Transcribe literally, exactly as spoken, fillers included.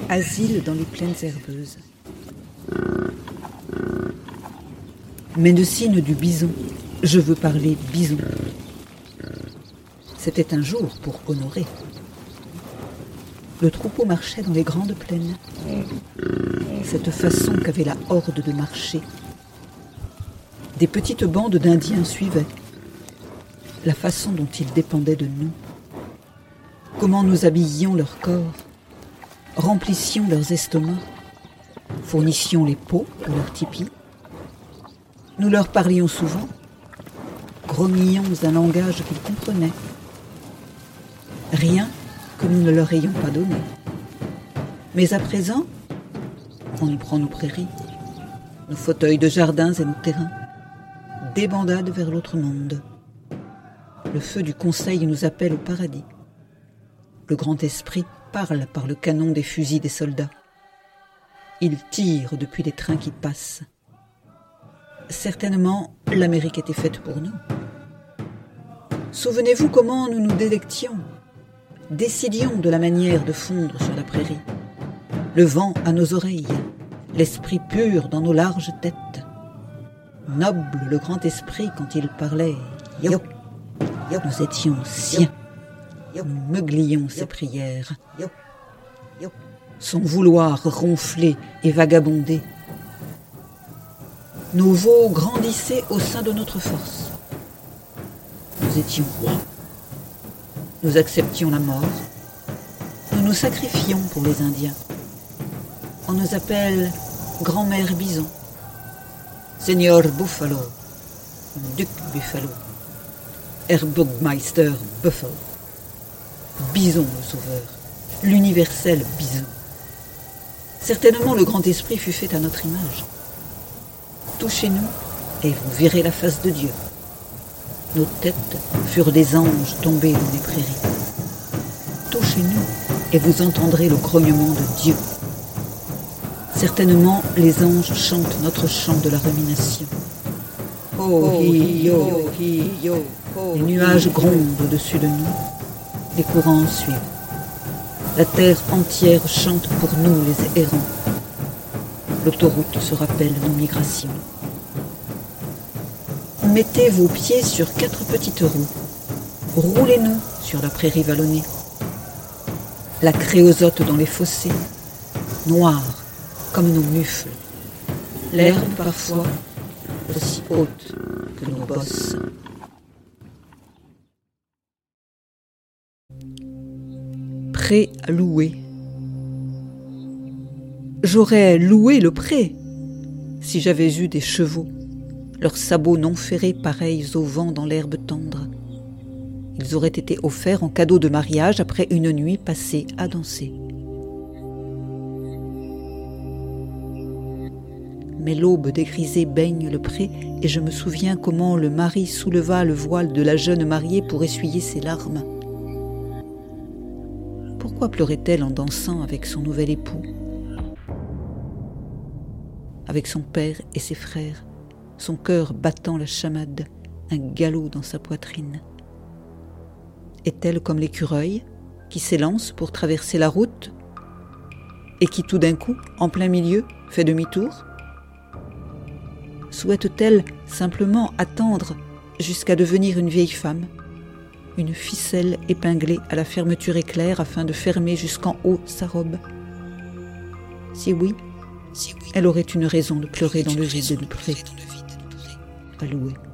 Asile dans les plaines herbeuses. Médecine du bison. Je veux parler bison. C'était un jour pour Honoré. Le troupeau marchait dans les grandes plaines. Cette façon qu'avait la horde de marcher. Des petites bandes d'Indiens suivaient. La façon dont ils dépendaient de nous. Comment nous habillions leur corps, remplissions leurs estomacs, fournissions les pots pour leur tipi. Nous leur parlions souvent, grognions un langage qu'ils comprenaient. Rien que nous ne leur ayons pas donné. Mais à présent, on nous prend nos prairies, nos fauteuils de jardins et nos terrains, débandade vers l'autre monde. Le feu du conseil nous appelle au paradis. Le grand esprit parle par le canon des fusils des soldats. Il tire depuis les trains qui passent. Certainement, l'Amérique était faite pour nous. Souvenez-vous comment nous nous délections, décidions de la manière de fondre sur la prairie. Le vent à nos oreilles, l'esprit pur dans nos larges têtes. Noble le grand esprit quand il parlait. Yo, yo, nous étions siens. Nous meuglions ses prières. Son vouloir ronfler et vagabonder. Nos veaux grandissaient au sein de notre force. Nous étions rois. Nous acceptions la mort. Nous nous sacrifions pour les Indiens. On nous appelle grand-mère bison, Seigneur Buffalo, Duc Buffalo, Herbogmeister Buffalo, Bison le sauveur, l'universel bison. Certainement le grand esprit fut fait à notre image. Touchez-nous et vous verrez la face de Dieu. Nos têtes furent des anges tombés dans les prairies. Touchez-nous et vous entendrez le grognement de Dieu. Certainement, les anges chantent notre chant de la rumination. Oh, hi, yo, hi, yo. Les nuages grondent au-dessus de nous. Les courants suivent. La terre entière chante pour nous, les errants. L'autoroute se rappelle nos migrations. Mettez vos pieds sur quatre petites roues. Roulez-nous sur la prairie vallonnée. La créosote dans les fossés, noire comme nos mufles. L'herbe parfois aussi haute que nos bosses. Pré à louer. J'aurais loué le pré si j'avais eu des chevaux, leurs sabots non ferrés pareils au vent dans l'herbe tendre. Ils auraient été offerts en cadeau de mariage après une nuit passée à danser. Mais l'aube dégrisée baigne le pré et je me souviens comment le mari souleva le voile de la jeune mariée pour essuyer ses larmes. Pourquoi pleurait-elle en dansant avec son nouvel époux, avec son père et ses frères, son cœur battant la chamade, un galop dans sa poitrine? Est-elle comme l'écureuil qui s'élance pour traverser la route et qui tout d'un coup, en plein milieu, fait demi-tour? Souhaite-t-elle simplement attendre jusqu'à devenir une vieille femme, une ficelle épinglée à la fermeture éclair afin de fermer jusqu'en haut sa robe? Si oui, si oui, elle aurait une raison de pleurer dans le vide du pré. À louer.